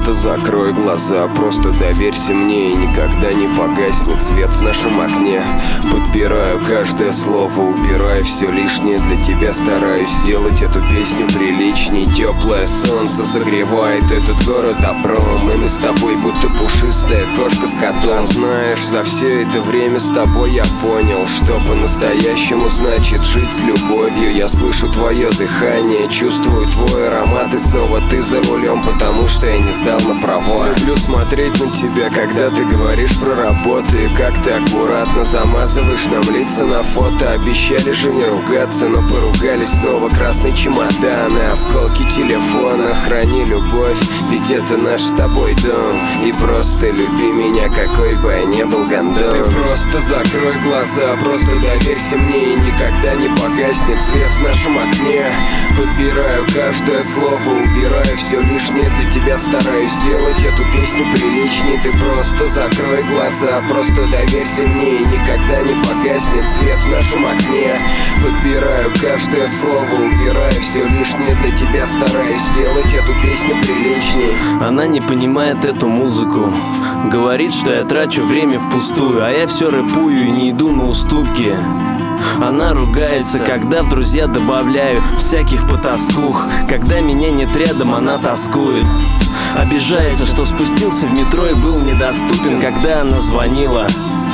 просто закрой глаза, просто доверься мне, и никогда не погаснет свет в нашем окне. Подбираю каждое слово, убираю все лишнее, для тебя стараюсь сделать эту песню приличней. Теплое солнце согревает этот город добром, и мы с тобой будто пушистая кошка с котом. Знаешь, за все это время с тобой я понял, что по-настоящему значит жить с любовью. Я слышу твое дыхание, чувствую твой аромат, и снова ты за рулем, потому что я не сдал на права. Люблю смотреть на тебя, когда ты говоришь про работу, и как ты аккуратно замазываешь нам лица на фото. Обещали же не ругаться, но поругались снова. Красный чемодан и осколки телефона. Храни любовь, ведь это наш с тобой дом, и просто люби меня, какой бы я не был гондон. Ты просто закрой глаза, просто доверься мне, и никогда не погаснет свет в нашем окне. Подбираю каждое слово, убираю все лишнее, для тебя стараюсь сделать эту песню приличней. Ты просто закрой глаза, просто доверься мне, и никогда не погаснет свет в нашем окне. Подбираю каждое слово, убираю все лишнее, для тебя стараюсь сделать эту песню приличней. Она не понимает эту музыку, говорит, что я трачу время впустую, а я все рэпую и не иду на уступки. Она ругается, когда в друзья добавляю всяких потаскух. Когда меня нет рядом, она тоскует. Обижается, что спустился в метро и был недоступен, когда она звонила.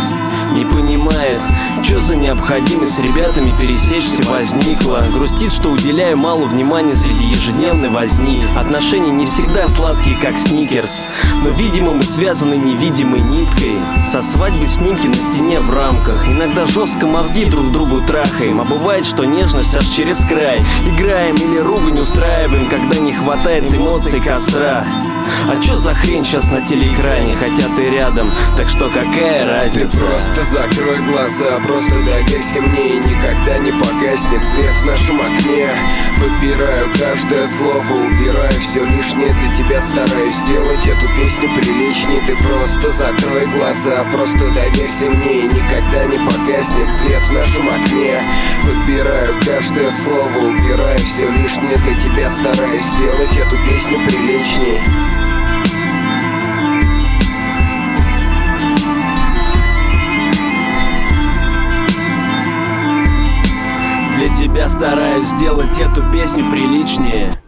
Не понимает, что за необходимость с ребятами пересечься возникла. Грустит, что уделяю мало внимания среди ежедневной возни. Отношения не всегда сладкие, как сникерс, но, видимо, мы связаны невидимой ниткой. Со свадьбы снимки на стене в рамках. Иногда жестко мозги друг другу трахаем, а бывает, что нежность аж через край. Играем или ругань устраиваем, когда не хватает эмоций костра. А чё за хрень сейчас на телеэкране, хотя ты рядом, так что какая разница? Ты просто закрой глаза, просто доверься мне, и никогда не погаснет свет в нашем окне. Подбираю каждое слово, убираю все лишнее, для тебя стараюсь сделать эту песню приличней. Ты просто закрой глаза, просто доверься мне, и никогда не погаснет свет в нашем окне. Подбираю каждое слово, убираю все лишнее, для тебя стараюсь сделать эту песню приличней. Для тебя стараюсь сделать эту песню приличнее.